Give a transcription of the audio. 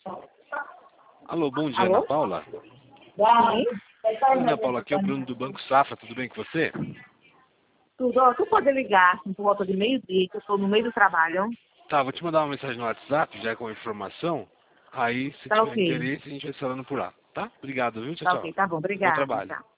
Alô, bom dia, Alô? Ana Paula. Sim. Ana Paula, aqui é o Bruno do Banco Safra, tudo bem com você? Tudo. Ó, tu pode ligar assim, por volta de meio-dia, que eu estou no meio do trabalho. Tá, vou te mandar uma mensagem no WhatsApp, já com a informação. Aí, se Tá tiver ok. interesse, a gente vai falando por lá, tá? Obrigado, viu? Tchau, Tá tchau. ok, tá bom. Bom Obrigada. trabalho. Tchau.